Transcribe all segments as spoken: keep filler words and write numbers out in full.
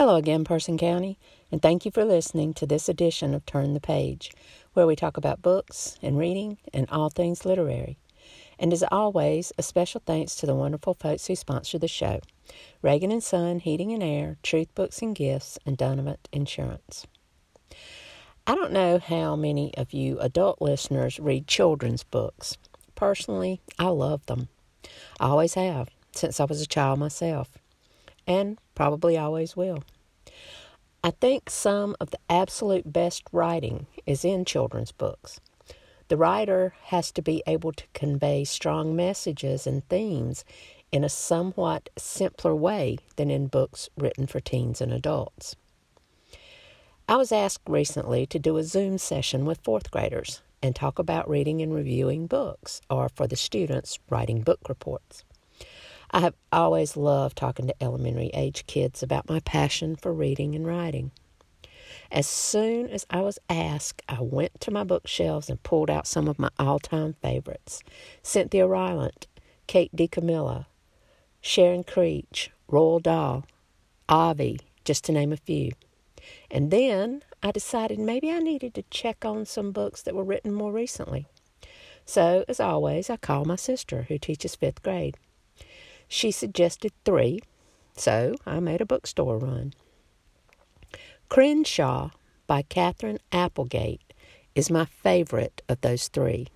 Hello again, Person County, and thank you for listening to this edition of Turn the Page, where we talk about books and reading and all things literary. And as always, a special thanks to the wonderful folks who sponsor the show, Reagan and Son Heating and Air, Truth Books and Gifts, and Donovan Insurance. I don't know how many of you adult listeners read children's books. Personally, I love them. I always have, since I was a child myself, and probably always will. I think some of the absolute best writing is in children's books. The writer has to be able to convey strong messages and themes in a somewhat simpler way than in books written for teens and adults. I was asked recently to do a Zoom session with fourth graders and talk about reading and reviewing books, or for the students, writing book reports. I have always loved talking to elementary age kids about my passion for reading and writing. As soon as I was asked, I went to my bookshelves and pulled out some of my all-time favorites. Cynthia Rylant, Kate DiCamillo, Sharon Creech, Roald Dahl, Avi, just to name a few. And then I decided maybe I needed to check on some books that were written more recently. So, as always, I called my sister, who teaches fifth grade. She suggested three, so I made a bookstore run. Crenshaw by Katherine Applegate is my favorite of those three.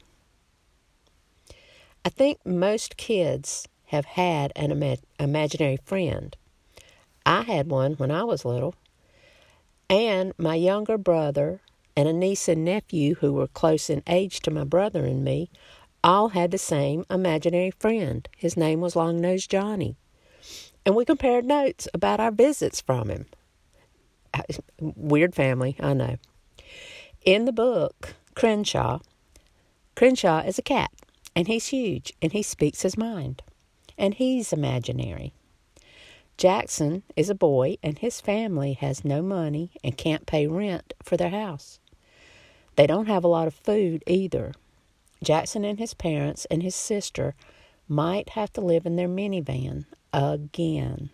I think most kids have had an ima- imaginary friend. I had one when I was little, and my younger brother and a niece and nephew who were close in age to my brother and me all had the same imaginary friend. His name was Long-Nosed Johnny, and we compared notes about our visits from him. Weird family, I know. In the book, Crenshaw, Crenshaw is a cat, and he's huge, and he speaks his mind, and he's imaginary. Jackson is a boy, and his family has no money and can't pay rent for their house. They don't have a lot of food either. Jackson and his parents and his sister might have to live in their minivan again.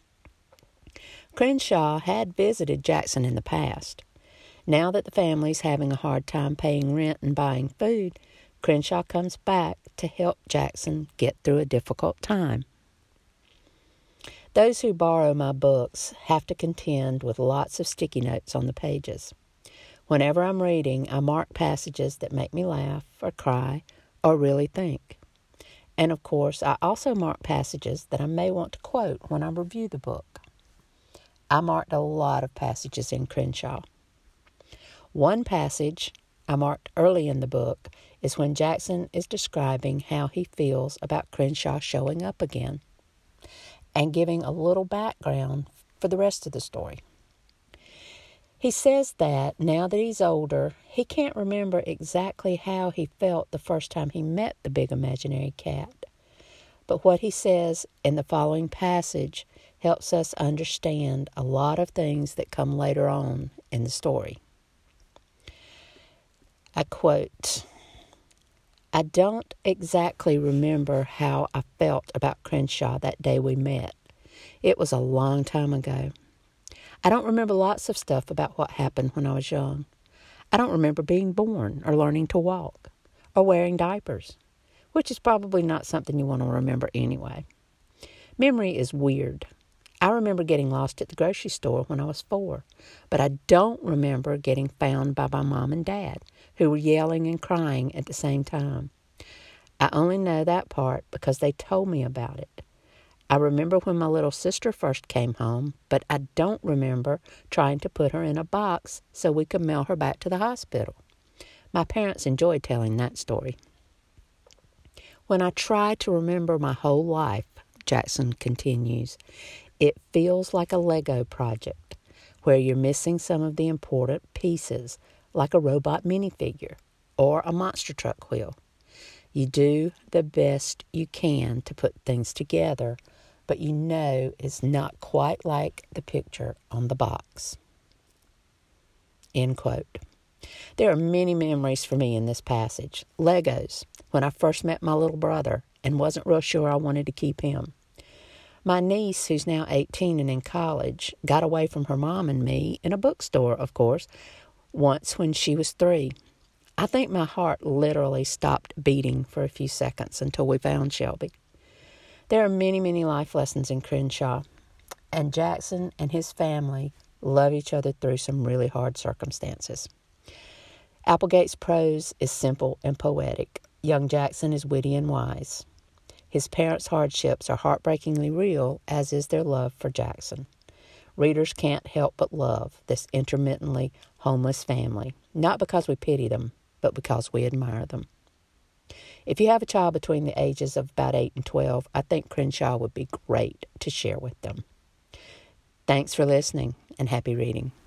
Crenshaw had visited Jackson in the past. Now that the family's having a hard time paying rent and buying food, Crenshaw comes back to help Jackson get through a difficult time. Those who borrow my books have to contend with lots of sticky notes on the pages. Whenever I'm reading, I mark passages that make me laugh or cry or really think. And of course, I also mark passages that I may want to quote when I review the book. I marked a lot of passages in Crenshaw. One passage I marked early in the book is when Jackson is describing how he feels about Crenshaw showing up again and giving a little background for the rest of the story. He says that, now that he's older, he can't remember exactly how he felt the first time he met the big imaginary cat. But what he says in the following passage helps us understand a lot of things that come later on in the story. I quote, "I don't exactly remember how I felt about Crenshaw that day we met. It was a long time ago. I don't remember lots of stuff about what happened when I was young. I don't remember being born or learning to walk or wearing diapers, which is probably not something you want to remember anyway. Memory is weird. I remember getting lost at the grocery store when I was four, but I don't remember getting found by my mom and dad, who were yelling and crying at the same time. I only know that part because they told me about it. I remember when my little sister first came home, but I don't remember trying to put her in a box so we could mail her back to the hospital. My parents enjoyed telling that story. When I try to remember my whole life," Jackson continues, "it feels like a Lego project where you're missing some of the important pieces, like a robot minifigure or a monster truck wheel. You do the best you can to put things together, but you know it's not quite like the picture on the box." End quote. There are many memories for me in this passage. Legos, when I first met my little brother and wasn't real sure I wanted to keep him. My niece, who's now eighteen and in college, got away from her mom and me in a bookstore, of course, once when she was three. I think my heart literally stopped beating for a few seconds until we found Shelby. There are many, many life lessons in Crenshaw, and Jackson and his family love each other through some really hard circumstances. Applegate's prose is simple and poetic. Young Jackson is witty and wise. His parents' hardships are heartbreakingly real, as is their love for Jackson. Readers can't help but love this intermittently homeless family, not because we pity them, but because we admire them. If you have a child between the ages of about eight and twelve, I think Crenshaw would be great to share with them. Thanks for listening, and happy reading.